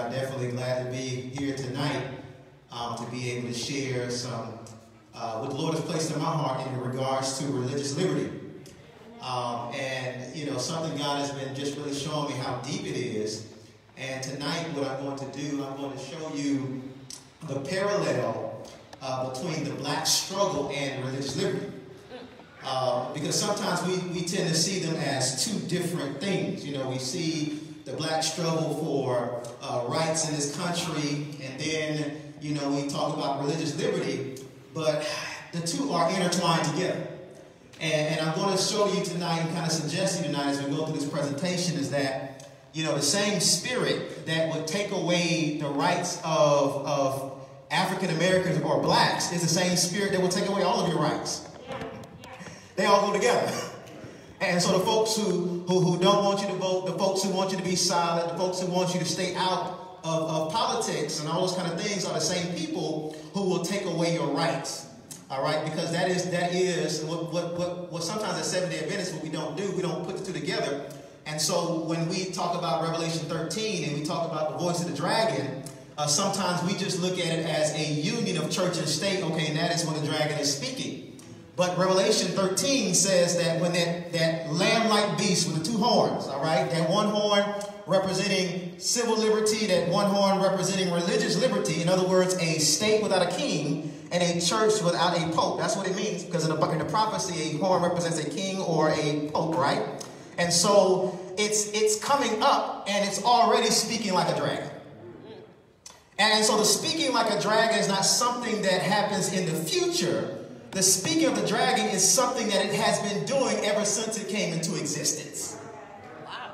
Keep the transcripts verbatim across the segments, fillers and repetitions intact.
I'm definitely glad to be here tonight um, to be able to share some uh, what the Lord has placed in my heart in regards to religious liberty. Um, and, you know, something God has been just really showing me how deep it is. And tonight what I'm going to do, I'm going to show you the parallel uh, between the black struggle and religious liberty. Uh, because sometimes we, we tend to see them as two different things. You know, we see the black struggle for uh, rights in this country, and then, you know, we talk about religious liberty, but the two are intertwined together. And, and I'm going to show you tonight and kind of suggest to you tonight as we go through this presentation is that, you know, the same spirit that would take away the rights of, of African Americans or blacks is the same spirit that will take away all of your rights. They all go together. And so the folks who, who, who don't want you to vote, the folks who want you to be silent, the folks who want you to stay out of, of politics and all those kind of things are the same people who will take away your rights. All right? Because that is, that is what, what, what, what sometimes as Seventh-day Adventists, what we don't do, we don't put the two together. And so when we talk about Revelation thirteen and we talk about the voice of the dragon, uh, sometimes we just look at it as a union of church and state. Okay, and that is when the dragon is speaking. But Revelation thirteen says that when that, that lamb-like beast with the two horns, all right, that one horn representing civil liberty, that one horn representing religious liberty, in other words, a state without a king and a church without a pope. That's what it means, because in the, in the prophecy, a horn represents a king or a pope, right? And so it's, it's coming up and it's already speaking like a dragon. And so the speaking like a dragon is not something that happens in the future. The speaking of the dragon is something that it has been doing ever since it came into existence. Wow.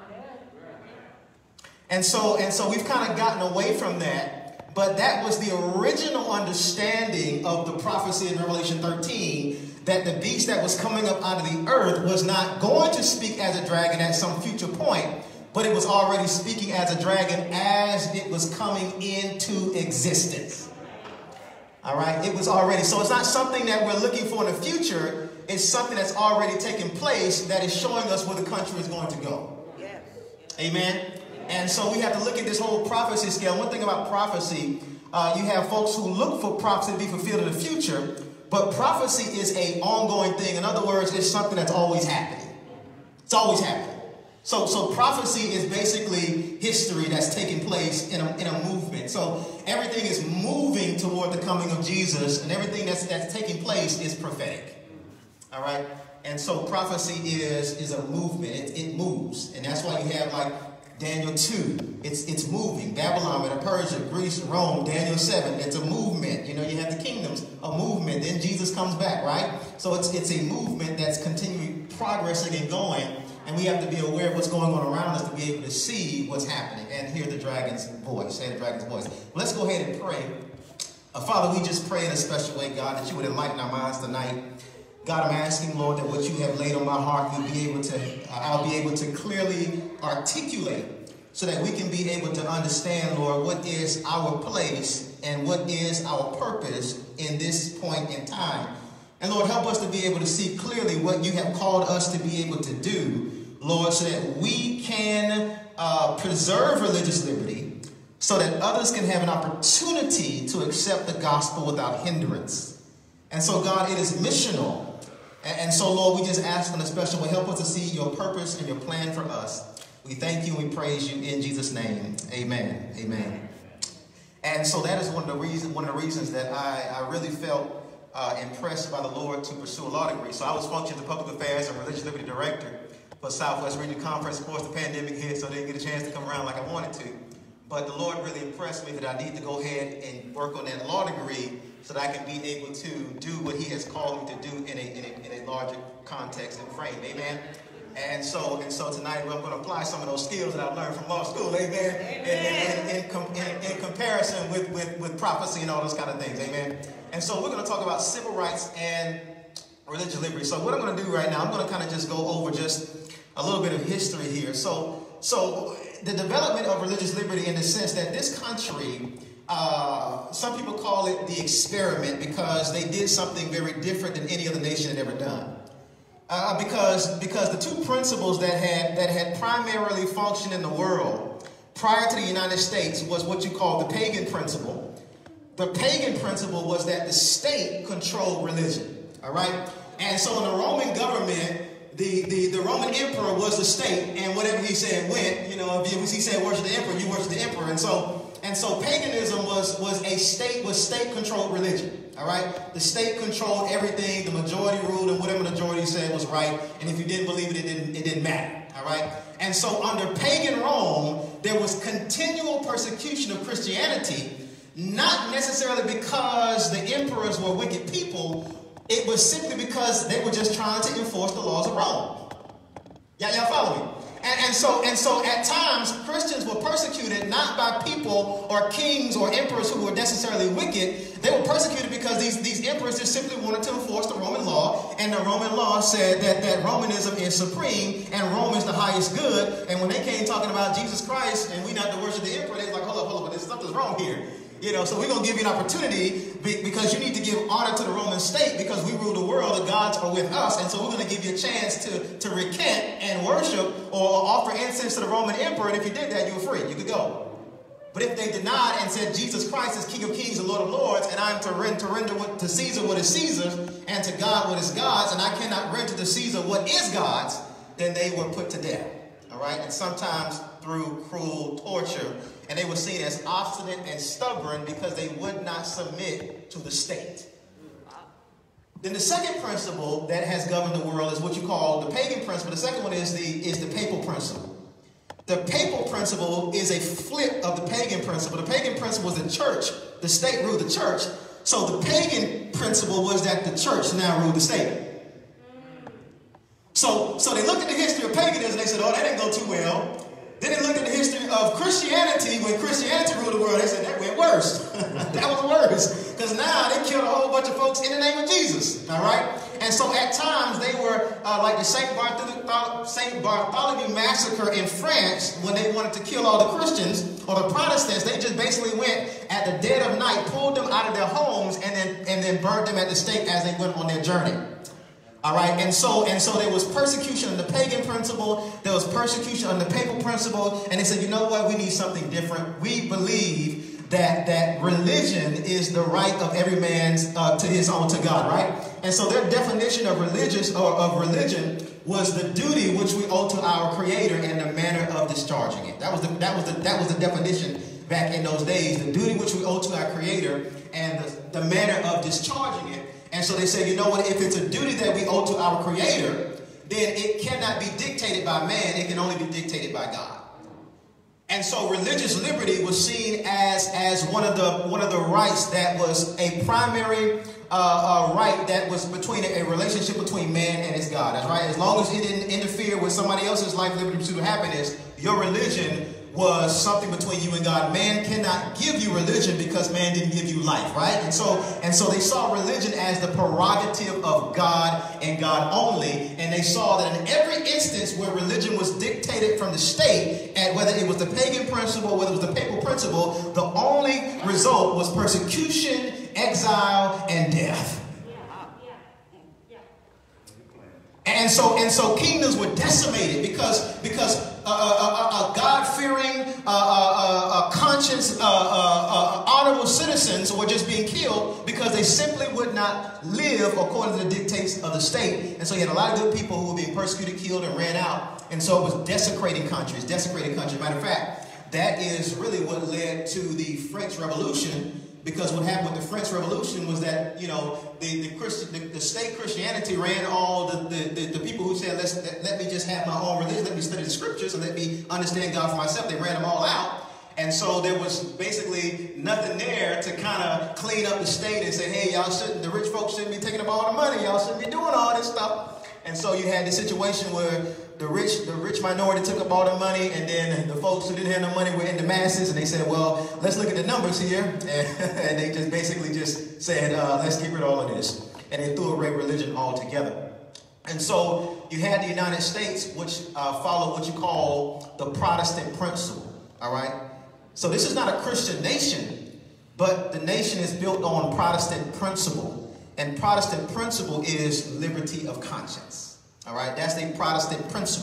And so, and so we've kind of gotten away from that, but that was the original understanding of the prophecy in Revelation thirteen, that the beast that was coming up out of the earth was not going to speak as a dragon at some future point, but it was already speaking as a dragon as it was coming into existence. All right, it was already. So it's not something that we're looking for in the future. It's something that's already taken place that is showing us where the country is going to go. Yes. Amen. And so we have to look at this whole prophecy scale. One thing about prophecy, uh, you have folks who look for prophecy to be fulfilled in the future, but prophecy is an ongoing thing. In other words, it's something that's always happening. It's always happening. So, so prophecy is basically history that's taking place in a, in a movement. So everything is moving toward the coming of Jesus, and everything that's, that's taking place is prophetic. All right? And so prophecy is, is a movement. It, it moves. And that's why you have like Daniel two. It's, it's moving. Babylon, and Persia, Greece, Rome, Daniel seven. It's a movement. You know, you have the kingdoms, a movement. Then Jesus comes back, right? So it's, it's a movement that's continuing progressing and going. And we have to be aware of what's going on around us to be able to see what's happening and hear the dragon's voice, say the dragon's voice. Let's go ahead and pray. Uh, Father, we just pray in a special way, God, that you would enlighten our minds tonight. God, I'm asking, Lord, that what you have laid on my heart, you'll be able to, uh, I'll be able to clearly articulate so that we can be able to understand, Lord, what is our place and what is our purpose in this point in time. And Lord, help us to be able to see clearly what you have called us to be able to do, Lord, so that we can uh, preserve religious liberty so that others can have an opportunity to accept the gospel without hindrance. And so, God, it is missional. And, and so, Lord, we just ask in a special way, help us to see your purpose and your plan for us. We thank you and we praise you in Jesus' name. Amen. Amen. And so that is one of the reasons, one of the reasons that I, I really felt Uh, impressed by the Lord to pursue a law degree. So I was functioning as public affairs and religious liberty director for Southwest Regional Conference. Of course, the pandemic hit, so I didn't get a chance to come around like I wanted to. But the Lord really impressed me that I need to go ahead and work on that law degree so that I can be able to do what he has called me to do in a, in a, in a larger context and frame. Amen. And so, and so tonight I'm going to apply some of those skills that I've learned from law school. Amen. Amen. In, in, in, in, in comparison with, with, with prophecy and all those kind of things. Amen. And so we're going to talk about civil rights and religious liberty. So what I'm going to do right now, I'm going to kind of just go over just a little bit of history here. So, so the development of religious liberty in the sense that this country, uh, some people call it the experiment because they did something very different than any other nation had ever done. Uh, because, because the two principles that had, that had primarily functioned in the world prior to the United States was what you call the pagan principle. The pagan principle was that the state controlled religion, all right? And so in the Roman government, the, the, the Roman emperor was the state, and whatever he said went. You know, if he said worship the emperor, you worship the emperor. And so and so paganism was, was a state, was state-controlled religion, all right? The state controlled everything, the majority ruled, and whatever the majority said was right, and if you didn't believe it, it didn't, it didn't matter, all right? And so under pagan Rome, there was continual persecution of Christianity, not necessarily because the emperors were wicked people. It was simply because they were just trying to enforce the laws of Rome. Yeah, y'all follow me? And, and so, and so, at times, Christians were persecuted not by people or kings or emperors who were necessarily wicked. They were persecuted because these, these emperors just simply wanted to enforce the Roman law, and the Roman law said that, that Romanism is supreme and Rome is the highest good. And when they came talking about Jesus Christ and we not to worship the emperor, they was like, hold up, hold up, there's something's wrong here. You know, so we're going to give you an opportunity because you need to give honor to the Roman state because we rule the world, the gods are with us. And so we're going to give you a chance to, to recant and worship or offer incense to the Roman emperor. And if you did that, you were free. You could go. But if they denied and said Jesus Christ is King of Kings and Lord of Lords, and I'm to render, to render to Caesar what is Caesar's and to God what is God's, and I cannot render to Caesar what is God's, then they were put to death. All right? And sometimes through cruel torture. And they were seen as obstinate and stubborn because they would not submit to the state. Then the second principle that has governed the world is what you call the pagan principle. The second one is the, is the papal principle. The papal principle is a flip of the pagan principle. The pagan principle was the church. The state ruled the church. So the pagan principle was that the church now ruled the state. So, so they looked at the history of paganism and they said, oh, that didn't go too well. Then they looked at the history of Christianity. When Christianity ruled the world, they said that went worse. That was worse. Because now they killed a whole bunch of folks in the name of Jesus. All right? And so at times they were uh, like the Saint Bartholomew, Saint Bartholomew massacre in France when they wanted to kill all the Christians or the Protestants. They just basically went at the dead of night, pulled them out of their homes, and then, and then burned them at the stake as they went on their journey. All right, and so and so there was persecution on the pagan principle, there was persecution on the papal principle, and they said, you know what, we need something different. We believe that that religion is the right of every man's uh, to his own, to God, right? And so their definition of religious or of religion was the duty which we owe to our Creator and the manner of discharging it. That was the that was the that was the definition back in those days. The duty which we owe to our Creator and the, the manner of discharging it. And so they say, you know what, if it's a duty that we owe to our Creator, then it cannot be dictated by man, it can only be dictated by God. And so religious liberty was seen as, as one of the one of the rights that was a primary uh, uh, right that was between a, a relationship between man and his God. That's right. As long as it didn't interfere with somebody else's life, liberty, pursuit of happiness, your religion was something between you and God. Man cannot give you religion because man didn't give you life, right? And so, and so they saw religion as the prerogative of God and God only. And they saw that in every instance where religion was dictated from the state, and whether it was the pagan principle, whether it was the papal principle, the only result was persecution, exile, and death. And so, and so kingdoms were decimated because, because uh, uh, uh, God-fearing, uh, uh, uh, conscious, uh, uh, uh, honorable citizens were just being killed because they simply would not live according to the dictates of the state. And so you had a lot of good people who were being persecuted, killed, and ran out. And so it was desecrating countries, desecrating countries. Matter of fact, that is really what led to the French Revolution. Because what happened with the French Revolution was that, you know, the the, Christi the, the state Christianity ran all the, the, the, the people who said, Let's, let, let me just have my own religion, let me study the scriptures, and let me understand God for myself. They ran them all out. And so there was basically nothing there to kind of clean up the state and say, hey, y'all shouldn't, the rich folks shouldn't be taking up all the money. Y'all shouldn't be doing all this stuff. And so you had this situation where the rich, the rich minority took up all the money, and then the folks who didn't have no money were in the masses, and they said, well, let's look at the numbers here. And, and they just basically just said, uh, let's get rid of all of this. And they threw away religion altogether. And so you had the United States, which uh, followed what you call the Protestant principle, all right? So this is not a Christian nation, but the nation is built on Protestant principle. And Protestant principle is liberty of conscience. All right, that's the Protestant principle.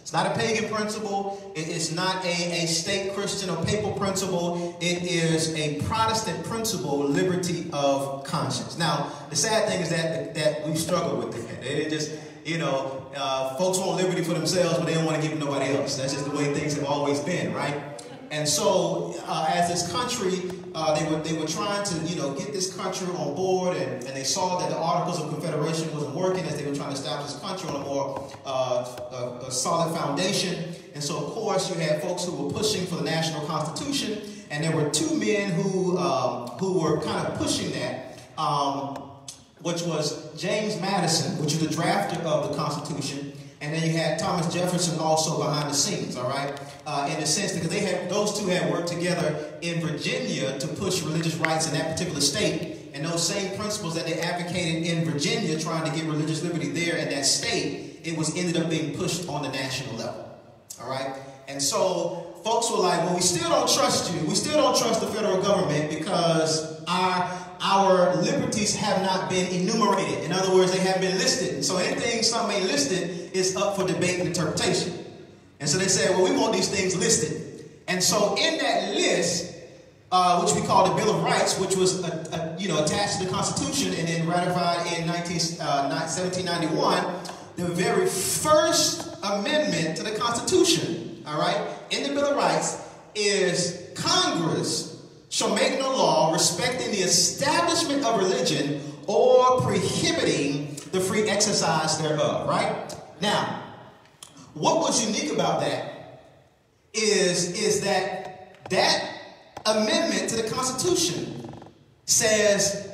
It's not a pagan principle. It's not a, a state Christian or papal principle. It is a Protestant principle, liberty of conscience. Now, the sad thing is that that we struggle with that. It just, you know, uh, folks want liberty for themselves, but they don't want to give it to nobody else. That's just the way things have always been, right? And so, uh, as this country, uh, they were they were trying to, you know, get this country on board, and, and they saw that the Articles of Confederation wasn't working as they were trying to establish this country on a more uh, a, a solid foundation. And so, of course, you had folks who were pushing for the national constitution, and there were two men who um, who were kind of pushing that, um, which was James Madison, which was the drafter of the Constitution, and then you had Thomas Jefferson also behind the scenes. All right. Uh, in a sense, because they had those two had worked together in Virginia to push religious rights in that particular state, and those same principles that they advocated in Virginia, trying to get religious liberty there in that state, it was ended up being pushed on the national level. All right, and so folks were like, "Well, we still don't trust you. We still don't trust the federal government because our our liberties have not been enumerated. In other words, they have been listed. So anything something ain't listed is up for debate and interpretation." And so they said, well, we want these things listed. And so in that list, uh, which we call the Bill of Rights, which was uh, uh, you know, attached to the Constitution and then ratified in seventeen ninety-one, the very first amendment to the Constitution, all right, in the Bill of Rights is Congress shall make no law respecting the establishment of religion or prohibiting the free exercise thereof, right? Now, what was unique about that is, is that that amendment to the Constitution says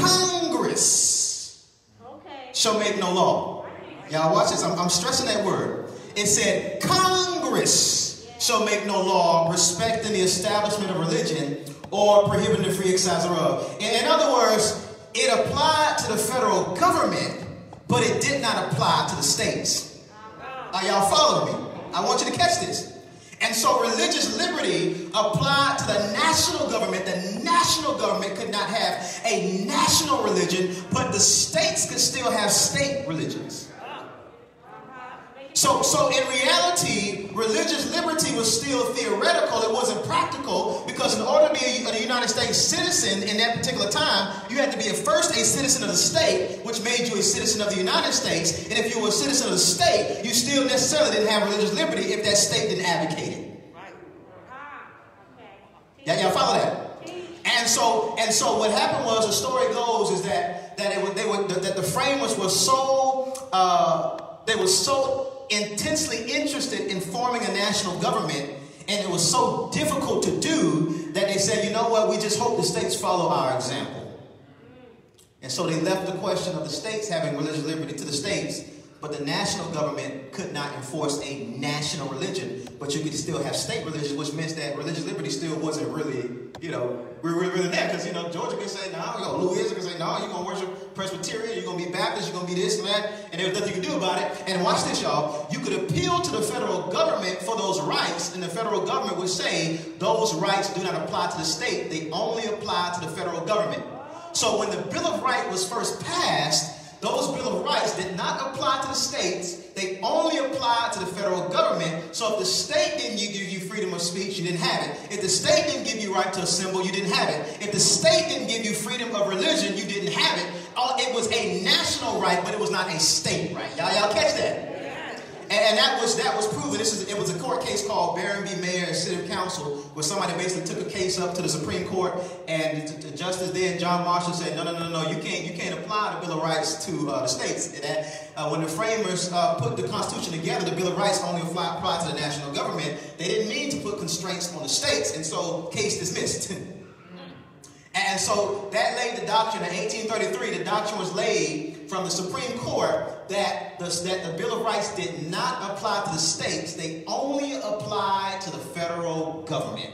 Congress okay. shall make no law. Y'all watch this. I'm, I'm stressing that word. It said Congress yeah. shall make no law respecting the establishment of religion or prohibiting the free exercise thereof. In, in other words, it applied to the federal government, but it did not apply to the states. Are y'all following me? I want you to catch this. And so religious liberty applied to the national government. The national government could not have a national religion, but the states could still have state religions. So, so in reality, religious liberty was still theoretical. It wasn't practical, because in order to be a, a United States citizen in that particular time, you had to be at first a citizen of the state, which made you a citizen of the United States. And if you were a citizen of the state, you still necessarily didn't have religious liberty if that state didn't advocate it. Yeah, y'all follow that? And so, and so, what happened was, the story goes is that that it was, they were that the framers were so uh, they were so intensely interested in forming a national government, and it was so difficult to do that they said, you know what, we just hope the states follow our example. And so they left the question of the states having religious liberty to the states, but the national government could not enforce a national religion, but you could still have state religion, which meant that religious liberty still wasn't really, you know, really, really there. Because, you know, Georgia can say, no, you know, Louisiana can say, no, you're going to worship Presbyterian, you're going to be Baptist, you're going to be this and that, and there's nothing you can do about it. And watch this, y'all. You could appeal to the federal government for those rights, and the federal government would say those rights do not apply to the state. They only apply to the federal government. So when the Bill of Rights was first passed, those Bill of Rights did not apply to the states. They only applied to the federal government. So if the state didn't give you freedom of speech, you didn't have it. If the state didn't give you right to assemble, you didn't have it. If the state didn't give you freedom of religion, you didn't have it. It was a national right, but it was not a state right. Y'all, y'all catch that? And that was that was proven. This is it was a court case called Barron v. Mayer and City Council, where somebody basically took a case up to the Supreme Court, and the, the justice then, John Marshall, said, no, no, no, no, you can't you can't apply the Bill of Rights to uh, the states. And that, uh, when the framers uh, put the Constitution together, the Bill of Rights only applied, applied to the national government. They didn't mean to put constraints on the states, and so case dismissed. And so that laid the doctrine in eighteen thirty-three. The doctrine was laid from the Supreme Court that the, that the Bill of Rights did not apply to the states. They only applied to the federal government.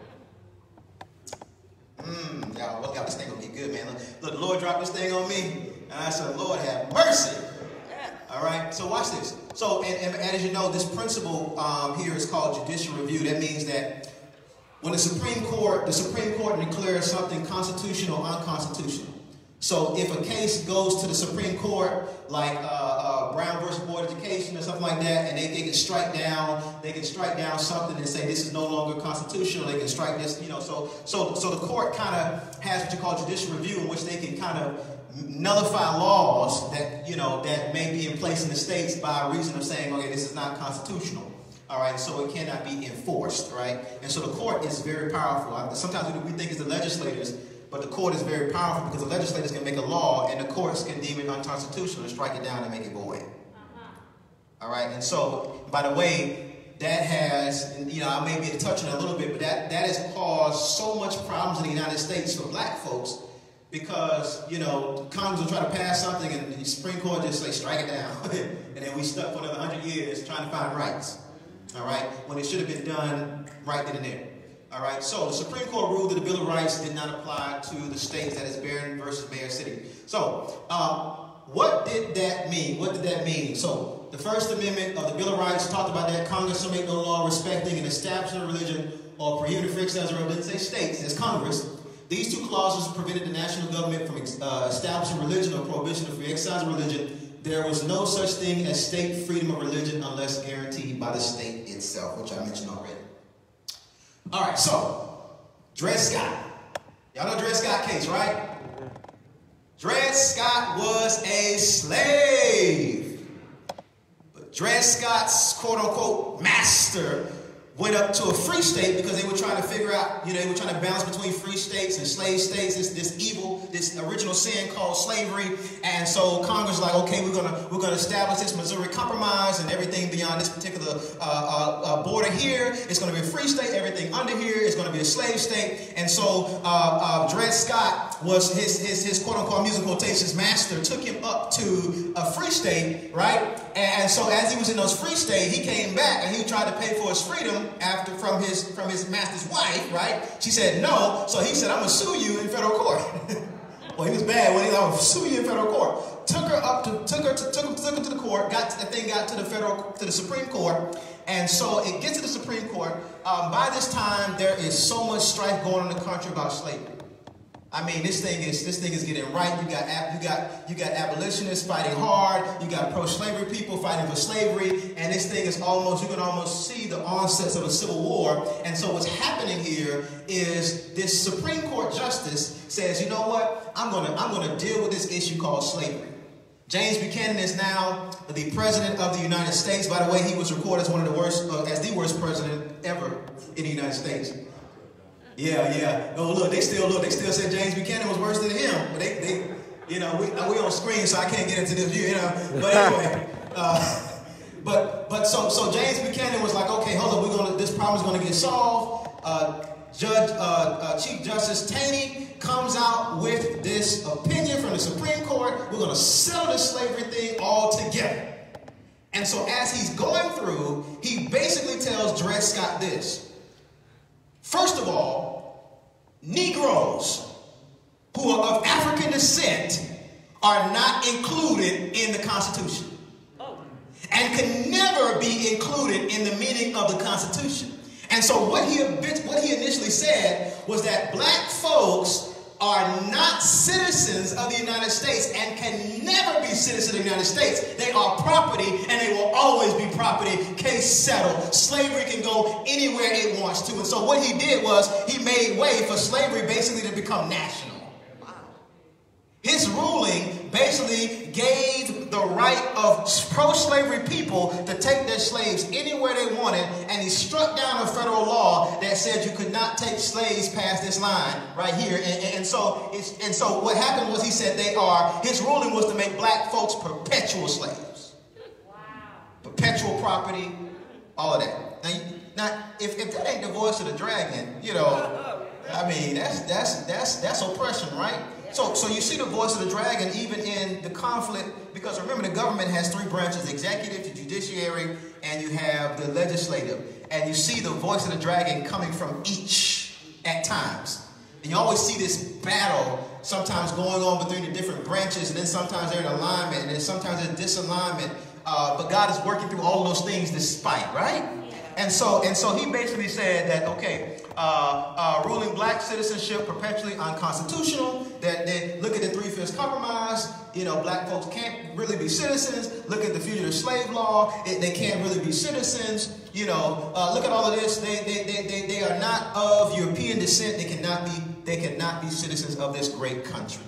Mmm, y'all, look out, this thing gonna be good, man. Look, look, the Lord dropped this thing on me, and I said, Lord, have mercy. All right, so watch this. So, and, and as you know, this principle um, here is called judicial review. That means that when the Supreme Court, the Supreme Court declares something constitutional or unconstitutional, So if a case goes to the Supreme Court, like uh, uh, Brown versus Board of Education or something like that, and they, they can strike down, they can strike down something and say this is no longer constitutional. They can strike this, you know. So so so the court kind of has what you call judicial review, in which they can kind of nullify laws that you know that may be in place in the states by reason of saying, okay, this is not constitutional. All right, so it cannot be enforced, right? And so the court is very powerful. Sometimes we think it's the legislators. But the court is very powerful because the legislators can make a law and the courts can deem it unconstitutional and strike it down and make it void. Uh-huh. All right, and so, by the way, that has, you know, I may be touching it a little bit, but that, that has caused so much problems in the United States for black folks because, you know, Congress will try to pass something and the Supreme Court just say, strike it down. And then we stuck for another hundred years trying to find rights. All right, when it should have been done right then and there. All right, so the Supreme Court ruled that the Bill of Rights did not apply to the states, that is Barron versus Mayor City. So, um, what did that mean? What did that mean? So, the First Amendment of the Bill of Rights talked about that Congress shall make no law respecting an establishment of religion or prohibited for exercise of didn't say states, it's Congress. These two clauses prevented the national government from uh, establishing religion or prohibition of free exercise of religion. There was no such thing as state freedom of religion unless guaranteed by the state itself, which I mentioned already. All right, so, Dred Scott. Y'all know Dred Scott case, right? Dred Scott was a slave. But Dred Scott's quote-unquote master went up to a free state because they were trying to figure out, you know, they were trying to balance between free states and slave states, this, this evil, this original sin called slavery. And so Congress was like, okay, we're gonna we're gonna establish this Missouri Compromise, and everything beyond this particular uh, uh, uh, border here is gonna be a free state. Everything under here is gonna be a slave state. And so uh, uh, Dred Scott was his his his quote unquote music quotations master, took him up to a free state, right? And so as he was in those free states, he came back and he tried to pay for his freedom after from his from his master's wife, right? She said no, so he said, I'm gonna sue you in federal court. Well, he was bad when he was, I'm gonna sue you in federal court. Took her up to took her to took him, took him to the court, got the thing got to the federal to the Supreme Court, and so it gets to the Supreme Court. Um, by this time, there is so much strife going on in the country about slavery. I mean, this thing is this thing is getting right. You got you got you got abolitionists fighting hard. You got pro-slavery people fighting for slavery, and this thing is almost you can almost see the onsets of a civil war. And so what's happening here is this Supreme Court justice says, you know what? I'm gonna I'm gonna deal with this issue called slavery. James Buchanan is now the president of the United States. By the way, he was recorded as one of the worst, uh, as the worst president ever in the United States. Yeah, yeah. Oh, look, they still look. They still said James Buchanan was worse than him. But they, they you know, we we on screen, so I can't get into this view, you know. But anyway, uh, but but so so James Buchanan was like, okay, hold on, we're gonna this problem's gonna get solved. Uh, Judge uh, uh, Chief Justice Taney comes out with this opinion from the Supreme Court. We're gonna settle the slavery thing all together. And so as he's going through, he basically tells Dred Scott this. First of all, Negroes who are of African descent are not included in the Constitution and can never be included in the meaning of the Constitution. And so what he, what he initially said was that black folks are not citizens of the United States and can never be citizens of the United States. They are property and they will always be property. Case settled. Slavery can go anywhere it wants to. And so what he did was he made way for slavery basically to become national. His ruling basically gave the right of pro-slavery people to take their slaves anywhere they wanted, and he struck down a federal law that said you could not take slaves past this line right here. And, and so, it's, and so what happened was he said they are. His ruling was to make black folks perpetual slaves, wow. Perpetual property, all of that. Now, now if, if that ain't the voice of the dragon, you know, I mean that's that's that's that's oppression, right? So, so you see the voice of the dragon even in the conflict, because remember the government has three branches, the executive, the judiciary, and you have the legislative. And you see the voice of the dragon coming from each at times. And you always see this battle sometimes going on between the different branches, and then sometimes they're in alignment, and then sometimes there's disalignment. Uh, but God is working through all of those things despite, right? And so, and so he basically said that, okay, uh, uh, ruling black citizenship perpetually unconstitutional. That they look at the Three-Fifths Compromise. You know, black folks can't really be citizens. Look at the fugitive slave law. It, they can't really be citizens. You know, uh, look at all of this. They, they, they, they, they are not of European descent. They cannot be, they cannot be citizens of this great country.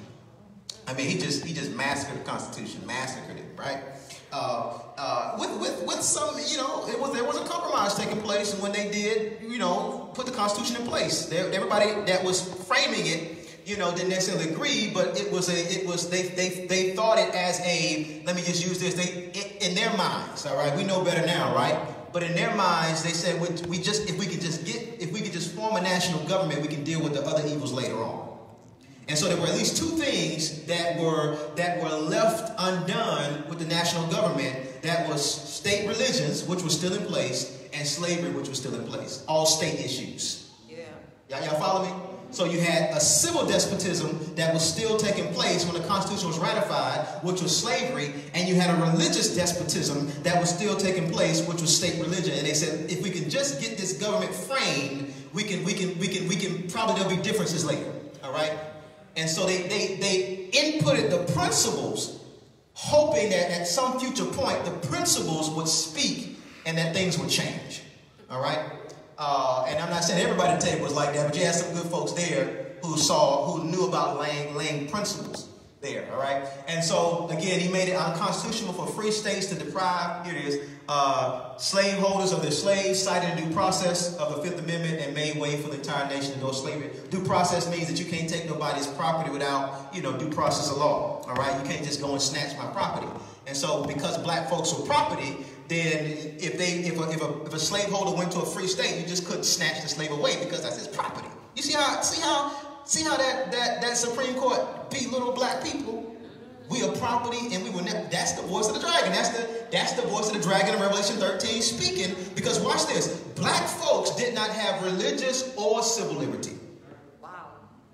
I mean, he just, he just massacred the Constitution, massacred it, right? Uh, uh, with, with, with some, you know, it was, there was a compromise taking place, and when they did, you know, put the Constitution in place, there, everybody that was framing it, you know, didn't necessarily agree, but it was a, it was, they, they, they thought it as a, let me just use this, they, it, in their minds, all right, we know better now, right? But in their minds, they said, we, we just, if we could just get, if we could just form a national government, we can deal with the other evils later on. And so there were at least two things that were, that were left undone with the national government. That was state religions, which was still in place, and slavery, which was still in place. All state issues. Yeah. Y'all, y'all follow me? So you had a civil despotism that was still taking place when the Constitution was ratified, which was slavery, and you had a religious despotism that was still taking place, which was state religion. And they said, if we can just get this government framed, we can, we can, we can, we can probably there'll be differences later. All right. And so they, they, they inputted the principles, hoping that at some future point, the principles would speak and that things would change. All right? Uh, and I'm not saying everybody at the table was like that, but you had some good folks there who saw, who knew about laying, laying principles there. All right? And so, again, he made it unconstitutional for free states to deprive, here it is, uh, slaveholders of their slaves, cited a due process of the Fifth Amendment, and made way for the entire nation to go slavery. Due process means that you can't take nobody's property without, you know, due process of law. All right? You can't just go and snatch my property. And so, because black folks were property, then if they, if a, if a, if a slaveholder went to a free state, you just couldn't snatch the slave away because that's his property. You see how, see how, see how that, that, that Supreme Court beat little black people? We are property, and we will never. That's the voice of the dragon. That's the that's the voice of the dragon in Revelation thirteen speaking. Because watch this: black folks did not have religious or civil liberty. Wow.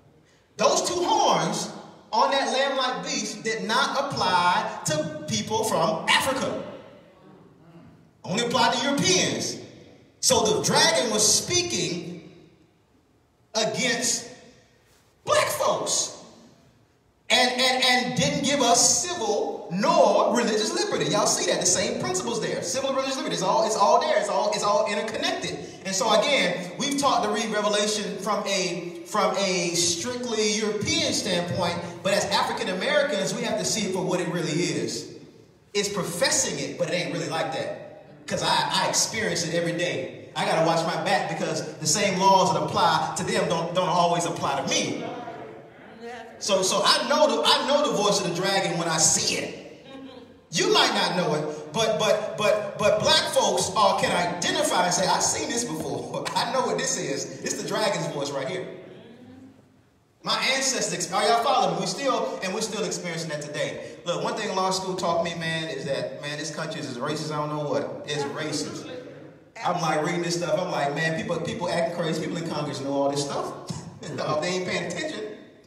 Those two horns on that lamb-like beast did not apply to people from Africa. Only applied to Europeans. So the dragon was speaking against black folks. And, and, and didn't give us civil nor religious liberty. Y'all see that? The same principles there. Civil and religious liberty. It's all, it's all there. It's all, it's all interconnected. And so again, we've taught to read Revelation from a, from a strictly European standpoint, but as African Americans, we have to see it for what it really is. It's professing it, but it ain't really like that. Because I, I experience it every day. I got to watch my back because the same laws that apply to them don't, don't always apply to me. So, so I know the I know the voice of the dragon when I see it. You might not know it, but but but but black folks all can identify and say, I've seen this before. I know what this is. It's the dragon's voice right here. My ancestors, are y'all following me? We still and we're still experiencing that today. Look, one thing law school taught me, man, is that man, this country is as racist. I don't know what. It's racist. I'm like reading this stuff. I'm like, man, people people acting crazy. People in Congress know all this stuff. No, they ain't paying attention.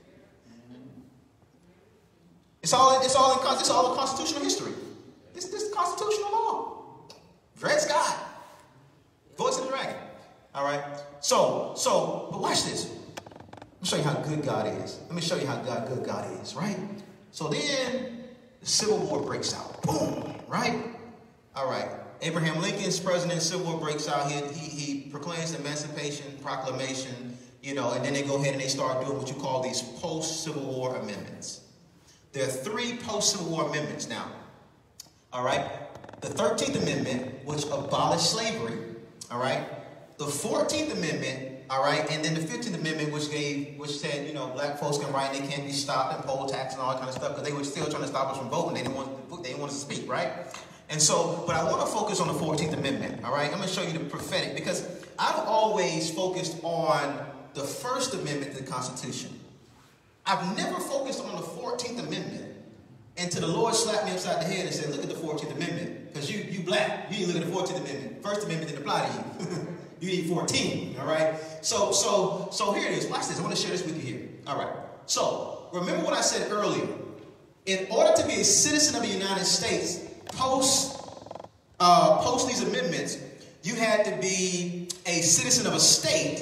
It's all, it's all in, it's all in constitutional history. This, this is constitutional law. Dred Scott. Voice of the dragon. All right. So, so, but watch this. Let me show you how good God is. Let me show you how God, good God is, right? So then the Civil War breaks out. Boom. Right? All right. Abraham Lincoln's president, Civil War breaks out. He, he, he proclaims the Emancipation Proclamation, you know, and then they go ahead and they start doing what you call these post-Civil War amendments. There are three post-Civil War amendments now, all right? The thirteenth Amendment, which abolished slavery, all right? The fourteenth Amendment, all right? And then the fifteenth Amendment, which gave, which said, you know, black folks can write, they can't be stopped and poll tax and all that kind of stuff, because they were still trying to stop us from voting. They didn't want, they didn't want us to speak, right? And so, but I want to focus on the fourteenth Amendment, all right? I'm going to show you the prophetic, because I've always focused on the First Amendment to the Constitution. I've never focused on the fourteenth Amendment until the Lord slapped me upside the head and said, look at the fourteenth Amendment. Because you, you black, you need to look at the fourteenth Amendment. First Amendment didn't apply to you. You need fourteen, all right? So, so, so here it is. Watch this. I want to share this with you here. All right. So, remember what I said earlier. In order to be a citizen of the United States, post, uh, post these amendments, you had to be a citizen of a state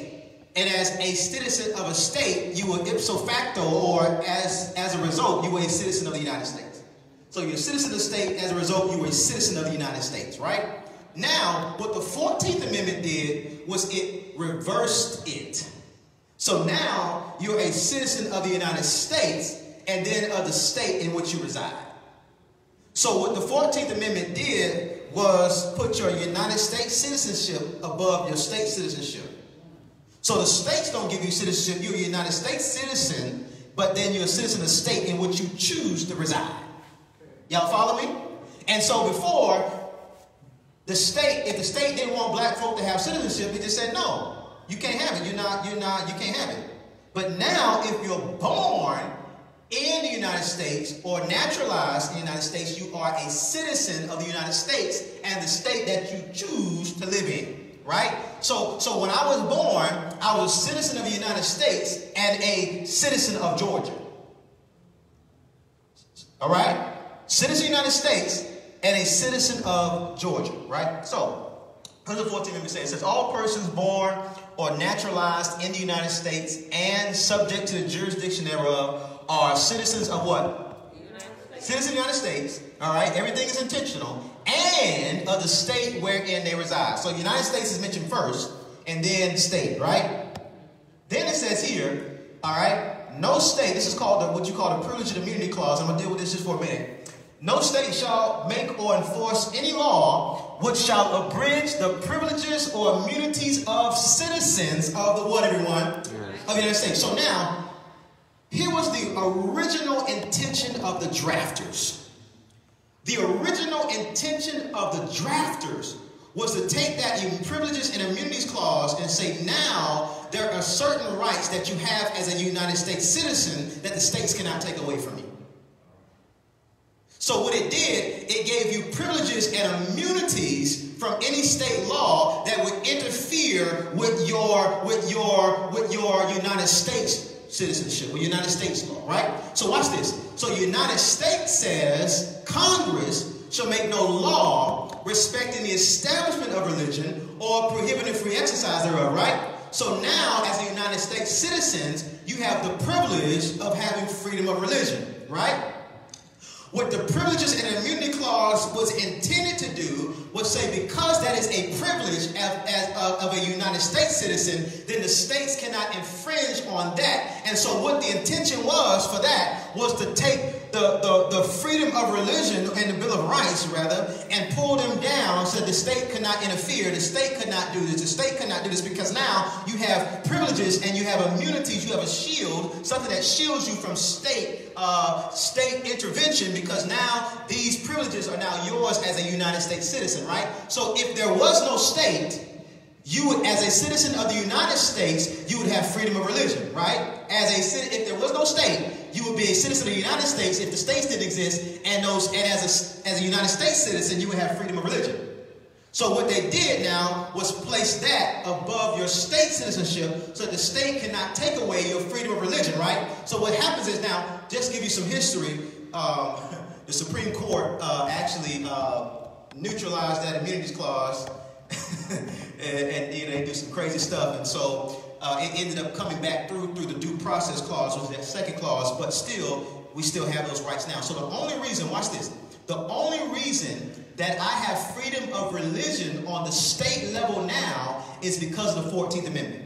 and as a citizen of a state, you were ipso facto, or as, as a result, you were a citizen of the United States. So you're a citizen of the state, as a result, you were a citizen of the United States, right? Now, what the fourteenth Amendment did was it reversed it. So now you're a citizen of the United States and then of the state in which you reside. So what the fourteenth Amendment did was put your United States citizenship above your state citizenship. So the states don't give you citizenship. You're a United States citizen, but then you're a citizen of the state in which you choose to reside. Y'all follow me? And so before, the state, if the state didn't want black folk to have citizenship, it just said, no, you can't have it. You're not, you're not, you can't have it. But now, if you're born in the United States or naturalized in the United States, you are a citizen of the United States and the state that you choose to live in, right? So, so when I was born, I was a citizen of the United States and a citizen of Georgia. All right? Citizen of the United States and a citizen of Georgia, right? So, here's the fourteenth Amendment says, it says, all persons born or naturalized in the United States and subject to the jurisdiction thereof are citizens of what? Citizens of the United States, all right? Everything is intentional, and of the state wherein they reside. So, the United States is mentioned first, and then the state, right? Then it says here, all right, no state, this is called the, what you call the Privilege and Immunity Clause. I'm going to deal with this just for a minute. No state shall make or enforce any law which shall abridge the privileges or immunities of citizens of the what, everyone? Of the United States. So now, here was the original intention of the drafters. The original intention of the drafters was to take that privileges and immunities clause and say, now there are certain rights that you have as a United States citizen that the states cannot take away from you. So what it did, it gave you privileges and immunities from any state law that would interfere with your, with your, with your United States citizenship, with United States law, right? So watch this. So the United States says Congress shall make no law respecting the establishment of religion or prohibiting free exercise thereof, right? So now, as the United States citizens, you have the privilege of having freedom of religion, right? What the Privileges and Immunity Clause was intended to do was say, because that is a privilege of, as, of, of a United States citizen, then the states cannot infringe on that. And so what the intention was for that was to take the, the, the freedom of religion and the Bill of Rights, rather, and pull them down so the state could not interfere. The state could not do this. The state could not do this because now you have privileges and you have immunities. You have a shield, something that shields you from state Uh, state intervention, because now these privileges are now yours as a United States citizen, right? So if there was no state, you would, as a citizen of the United States, you would have freedom of religion, right? As a if there was no state, you would be a citizen of the United States if the states didn't exist, and those and as a as a United States citizen, you would have freedom of religion. So what they did now was place that above your state citizenship so the state cannot take away your freedom of religion, right? So what happens is now, just to give you some history, um, the Supreme Court uh, actually uh, neutralized that immunities clause and, and you know, they do some crazy stuff. And so uh, it ended up coming back through through the due process clause, which was that second clause, but still, we still have those rights now. So the only reason, watch this, the only reason that I have freedom of religion on the state level now is because of the fourteenth Amendment.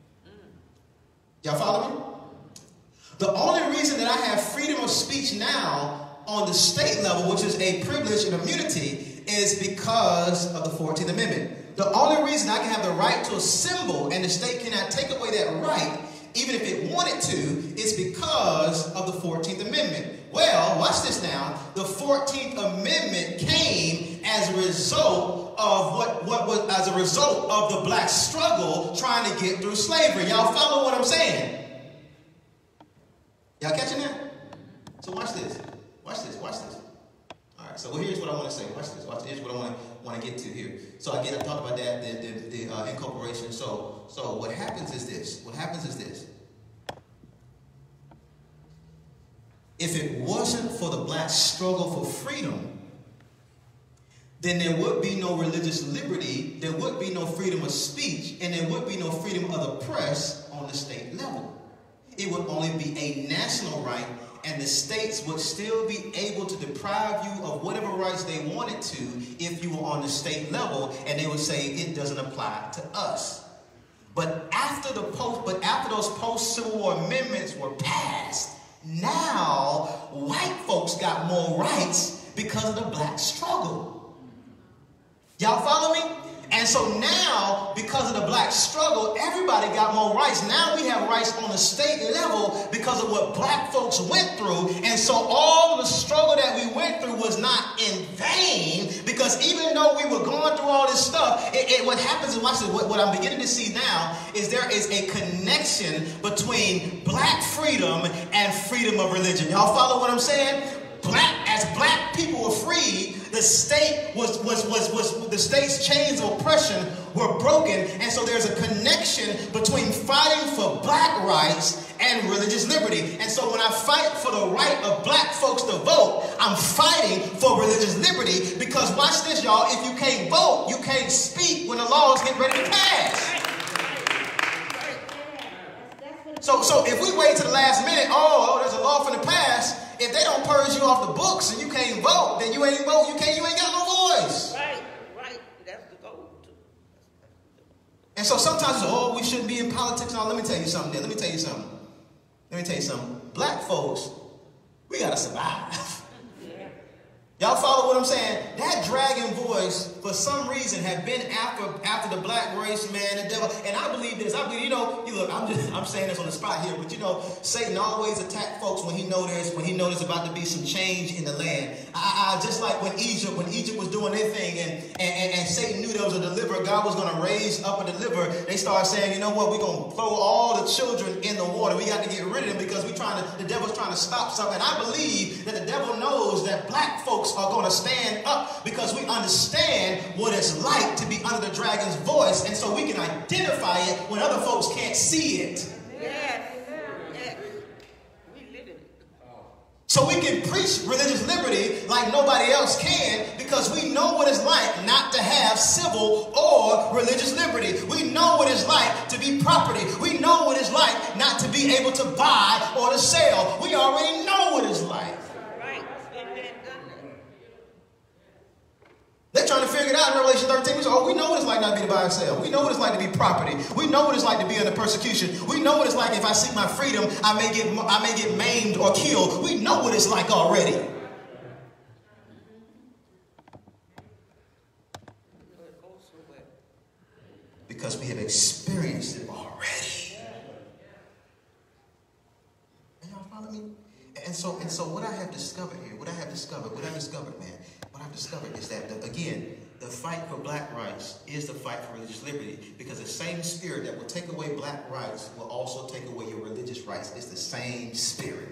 Y'all follow me? The only reason that I have freedom of speech now on the state level, which is a privilege and immunity, is because of the fourteenth Amendment. The only reason I can have the right to assemble and the state cannot take away that right, even if it wanted to, is because of the fourteenth Amendment. Well, watch this now. The fourteenth Amendment came as a result of what, what was as a result of the black struggle trying to get through slavery. Y'all follow what I'm saying? Y'all catching that? So watch this. Watch this. Watch this. All right. So well, here's what I want to say. Watch this. Watch. Here's what I want to want to get to here. So again, I talked about that the the, the uh, incorporation. So so what happens is this. What happens is this. If it wasn't for the black struggle for freedom, then there would be no religious liberty, there would be no freedom of speech, and there would be no freedom of the press on the state level. It would only be a national right, and the states would still be able to deprive you of whatever rights they wanted to if you were on the state level, and they would say it doesn't apply to us. But after the post, but after those post-Civil War amendments were passed, now white folks got more rights because of the black struggle. Y'all follow me? And so now, because of the black struggle, everybody got more rights. Now we have rights on the state level because of what black folks went through. And so all the struggle that we went through was not in vain, because even though we were going through all this stuff, it, it, what happens is, watch this, what, what I'm beginning to see now is there is a connection between black freedom and freedom of religion. Y'all follow what I'm saying? Black, as black people were freed, the state was, was, was, was, the state's chains of oppression were broken. And so there's a connection between fighting for black rights and religious liberty. And so when I fight for the right of black folks to vote, I'm fighting for religious liberty, because watch this, y'all, if you can't vote, you can't speak when the laws get ready to pass. So, so if we wait to the last minute, oh, oh, there's a law for the pass. If they don't purge you off the books and you can't vote, then you ain't vote. You can't. You ain't got no voice. Right, right. That's the goal. And so sometimes, oh, we shouldn't be in politics. Now, let me tell you something. There. Let me tell you something. Let me tell you something. Black folks, we gotta survive. Y'all follow what I'm saying? That dragon voice, for some reason, had been after after the black race, man, the devil. And I believe this. I believe, you know, you look, I'm just I'm saying this on the spot here, but you know, Satan always attack folks when he know there's when he know there's about to be some change in the land. I, I just like when Egypt, when Egypt was doing their thing, and and, and, and Satan knew there was a deliverer, God was gonna raise up a deliverer. They started saying, you know what, we're gonna throw all the children in the water. We got to get rid of them because we trying to the devil's trying to stop something. And I believe that the devil knows that black folks are going to stand up because we understand what it's like to be under the dragon's voice, and so we can identify it when other folks can't see it. Yes. Yes. We live it. So we can preach religious liberty like nobody else can, because we know what it's like not to have civil or religious liberty. We know what it's like to be property. We know what it's like not to be able to buy or to sell. We already know what it's like. They're trying to figure it out in Revelation thirteen. We say, oh, we know what it's like not to be to buy and sell. We know what it's like to be property. We know what it's like to be under persecution. We know what it's like if I seek my freedom, I may get I may get maimed or killed. We know what it's like already. Because we have experienced it already. And y'all follow me? And so, and so what I have discovered here, what I have discovered, what I discovered, man, what I've discovered is that, the, again, the fight for black rights is the fight for religious liberty, because the same spirit that will take away black rights will also take away your religious rights. It's the same spirit.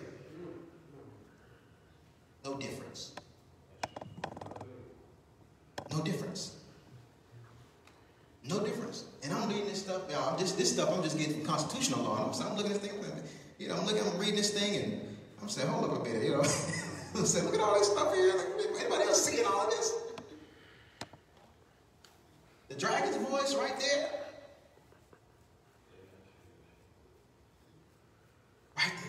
No difference. No difference. No difference. And I'm reading this stuff, y'all. I'm just this stuff I'm just getting from constitutional law. I'm, I'm looking at this thing, you know, I'm looking, I'm reading this thing, and I'm saying, hold up a minute, you know. I'm saying, look at all this stuff here. Like, anybody else seeing all of this? The dragon's voice right there. Right there.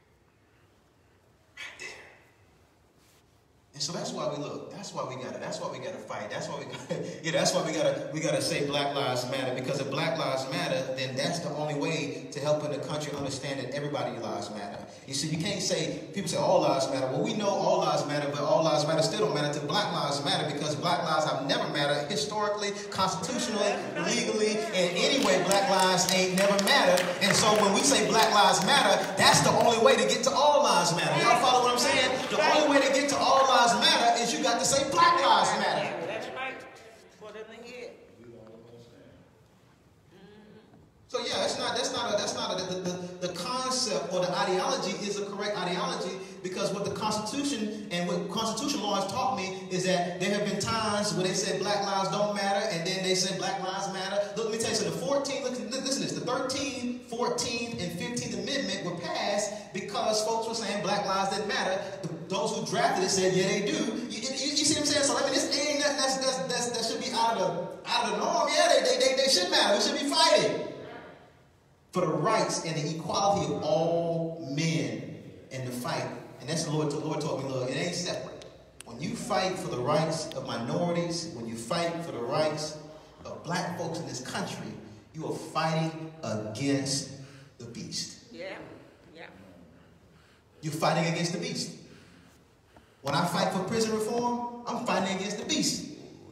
Right there. And so that's why we look. That's why we gotta. That's why we gotta fight. That's why we gotta. Yeah, that's why we gotta. We gotta say Black Lives Matter, because if Black Lives Matter, then that's the only way to helping the country understand that everybody's lives matter. You see, you can't say, people say all lives matter. Well, we know all lives matter, but all lives matter still don't matter to Black Lives Matter, because Black lives have never mattered historically, constitutionally, legally, and anyway, Black lives ain't never mattered. And so when we say Black Lives Matter, that's the only way to get to all lives matter. Y'all follow what I'm saying? The only way to get to all lives matter is you got to say Black Lives Matter. That's right. For them to hear. So yeah, that's not that's not a, that's not a, the, the the concept or the ideology is a correct ideology, because what the Constitution and what constitutional law has taught me is that there have been times where they said Black lives don't matter, and then they said Black lives matter. Look, let me tell you, so the fourteenth, listen to this, the thirteenth, fourteenth, and fifteenth Amendment were passed because folks were saying Black lives didn't matter. The, those who drafted it said, yeah, they do. You, you, you see what I'm saying? So I mean, this ain't nothing that's, that's, that's, that should be out of the, out of the norm. Yeah, they, they, they, they should matter. We should be fighting for the rights and the equality of all men in the fight. And that's the Lord, the Lord told me, look, it ain't separate. When you fight for the rights of minorities, when you fight for the rights of black folks in this country, you are fighting against the beast. Yeah, yeah. You're fighting against the beast. When I fight for prison reform, I'm fighting against the beast.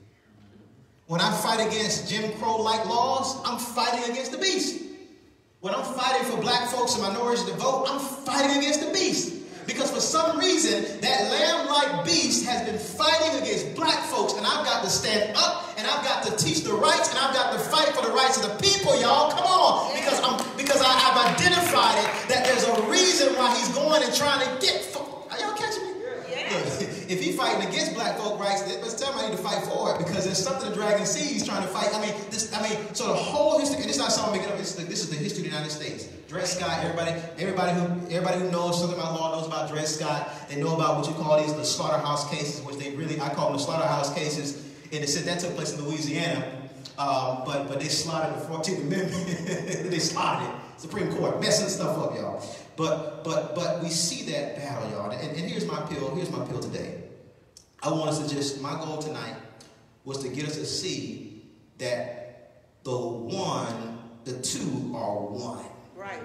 When I fight against Jim Crow-like laws, I'm fighting against the beast. When I'm fighting for black folks and minorities to vote, I'm fighting against the beast. Because for some reason, that lamb-like beast has been fighting against black folks, and I've got to stand up, and I've got to teach the rights, and I've got to fight for the rights of the people, y'all. Come on. Because, I'm, because I, I've identified it, that there's a reason why he's going and trying to get folk. Are y'all catching me? Yeah. Look, if he's fighting against black folk rights, let's tell him I need to fight for it, because there's something the dragon sees trying to fight. I mean, this. I mean, so the whole history, and it's not something making up. This, this is the history of the United States. Dred Scott, everybody, everybody who, everybody who knows something about law knows about Dred Scott. They know about what you call these the slaughterhouse cases, which they really, I call them the slaughterhouse cases. And they said that took place in Louisiana, um, but but they slaughtered the fourteenth Amendment. They slaughtered it. Supreme Court messing stuff up, y'all. But but but we see that battle, y'all. And, and here's my appeal. Here's my appeal today. I want us to just, my goal tonight was to get us to see that the one, the two are one. Right.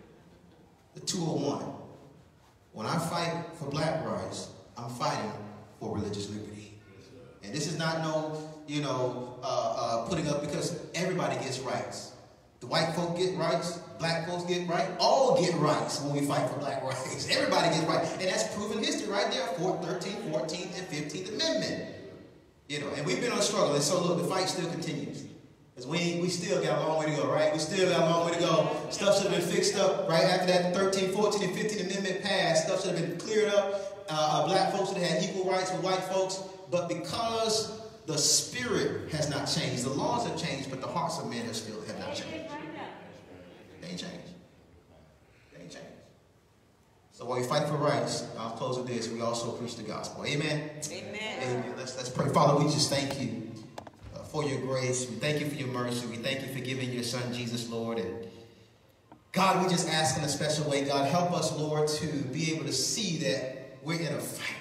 The two are one. When I fight for black rights, I'm fighting for religious liberty. And this is not no, you know, uh, uh, putting up, because everybody gets rights. The white folk get rights, black folks get rights, all get rights when we fight for black rights. Everybody gets rights. And that's proven history right there, thirteenth, fourteenth, and fifteenth Amendment. You know, and we've been on a struggle, and so look, the fight still continues. Because we, we still got a long way to go, right? We still got a long way to go. Stuff should have been fixed up right after that thirteenth, fourteenth, and fifteenth Amendment passed. Stuff should have been cleared up. Uh, black folks should have had equal rights with white folks. But because the spirit has not changed, the laws have changed, but the hearts of men have still have not changed. They ain't changed. They ain't changed. So while we fight for rights, I'll close with this. We also preach the gospel. Amen? Amen. Amen. Let's, let's pray. Father, we just thank you uh, for your grace. We thank you for your mercy. We thank you for giving your son, Jesus, Lord. And God, we just ask in a special way, God, help us, Lord, to be able to see that we're in a fight.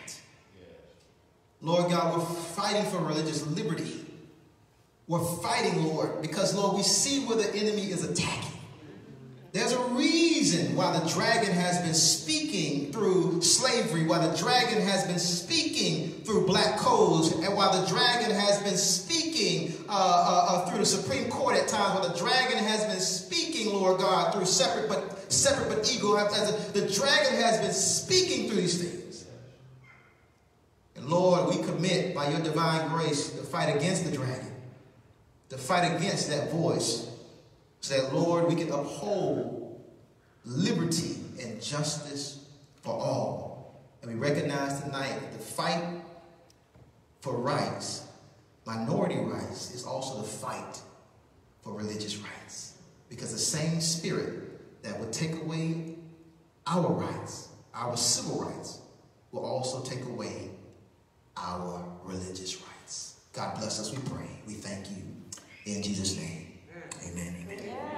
Lord God, we're fighting for religious liberty. We're fighting, Lord, because, Lord, we see where the enemy is attacking. There's a reason why the dragon has been speaking through slavery, why the dragon has been speaking through black codes, and why the dragon has been speaking uh, uh, uh, through the Supreme Court at times, why the dragon has been speaking, Lord God, through separate but separate but equal. As a, the dragon has been speaking through these things. And Lord, we commit by your divine grace to fight against the dragon, to fight against that voice, so that, Lord, we can uphold liberty and justice for all. And we recognize tonight that the fight for rights, minority rights, is also the fight for religious rights. Because the same spirit that would take away our rights, our civil rights, will also take away our religious rights. God bless us, we pray. We thank you. In Jesus' name, amen. Amen.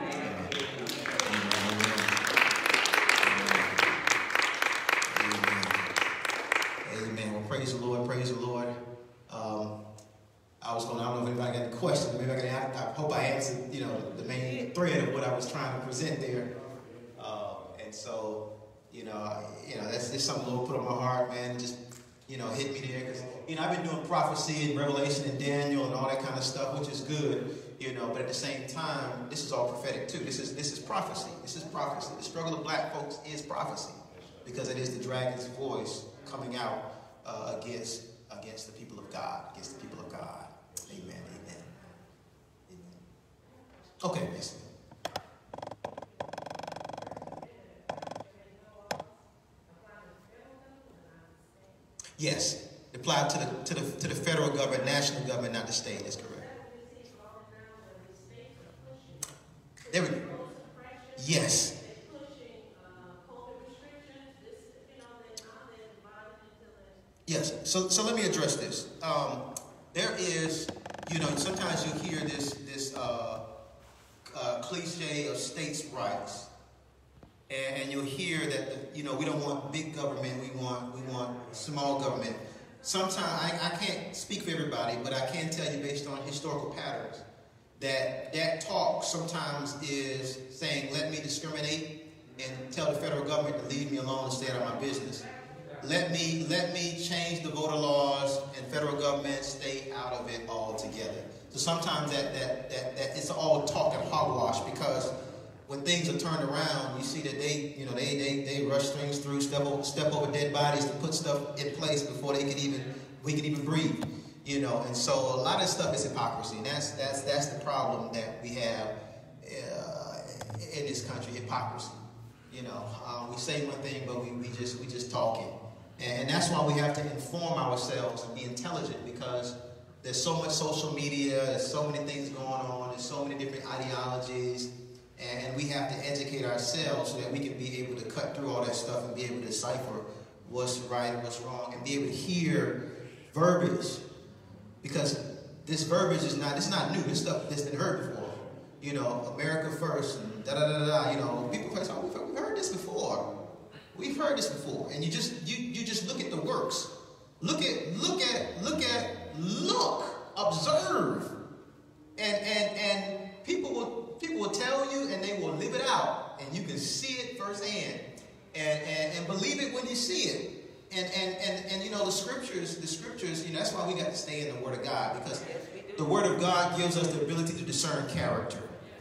Amen. Well, praise the Lord. Praise the Lord. Um, I was going. I don't know if anybody got any questions. Maybe I can. I, I hope I answered, you know, the main thread of what I was trying to present there. Uh, and so, you know, you know, that's just something the Lord put on my heart, man. Just, you know, hit me there, because, you know, I've been doing prophecy and Revelation and Daniel and all that kind of stuff, which is good. You know, but at the same time, this is all prophetic too. This is this is prophecy. This is prophecy. The struggle of black folks is prophecy, because it is the dragon's voice coming out uh, against against the people of God, against the people of God. Amen. Amen. Amen. Okay, listen. Yes, it applied to the to the to the federal government, national government, not the state. That's correct. There we go. Yes. Yes. So so let me address this. Um, there is, you know, sometimes you hear this this uh, uh, cliche of states' rights, and, and you'll hear that the, you know, we don't want big government. We want we want small government. Sometimes I, I can't speak for everybody, but I can tell you based on historical patterns that that talk sometimes is saying, let me discriminate and tell the federal government to leave me alone and stay out of my business. Let me let me change the voter laws and federal government stay out of it altogether. So sometimes that that that, that it's all talk and hogwash, because when things are turned around, you see that they you know they they, they rush things through, step over step over dead bodies to put stuff in place before they could even we could even breathe. You know, and so a lot of stuff is hypocrisy, and that's that's that's the problem that we have uh, in this country: hypocrisy. You know, uh, we say one thing, but we, we just we just talking. And that's why we have to inform ourselves and be intelligent, because there's so much social media, there's so many things going on, there's so many different ideologies, and we have to educate ourselves so that we can be able to cut through all that stuff and be able to decipher what's right and what's wrong, and be able to hear verbiage, because this verbiage is not, it's not new, this stuff that's been heard before. You know, America first, and da da da da, you know, people say, oh, we've heard this before. We've heard this before, and you just you you just look at the works. Look at look at look at look observe, and and and people will people will tell you, and they will live it out, and you can see it firsthand, and and, and believe it when you see it. And and and and you know the scriptures the scriptures you know that's why we got to stay in the Word of God, because the Word of God gives us the ability to discern character,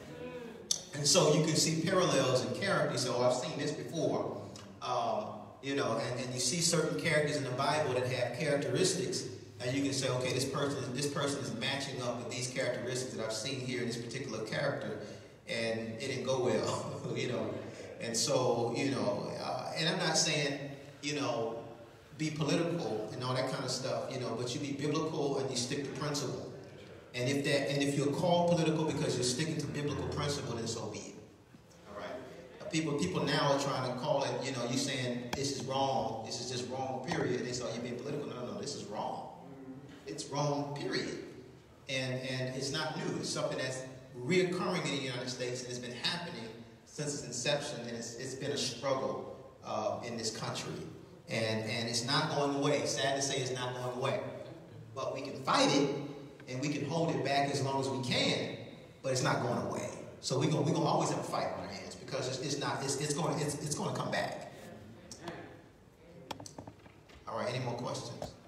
and so you can see parallels in character. So I've seen this before. Um, you know, and, and you see certain characters in the Bible that have characteristics, and you can say, okay, this person, this person is matching up with these characteristics that I've seen here in this particular character, and it didn't go well, you know. And so, you know, uh, and I'm not saying, you know, be political and all that kind of stuff, you know, but you be biblical and you stick to principle. And if that, and if you're called political because you're sticking to biblical principle, then so be it. People, people now are trying to call it, you know, you saying this is wrong, this is just wrong, period. They say, oh, you're being political. No, no, no, this is wrong. It's wrong, period. And and it's not new. It's something that's reoccurring in the United States, and it's been happening since its inception, and it's, it's been a struggle uh, in this country. And, and it's not going away. Sad to say, it's not going away. But we can fight it, and we can hold it back as long as we can, but it's not going away. So we're going we're gonna always have a fight on our hands, because it's, it's not, it's, it's going it's, it's going to come back. All right, any more questions?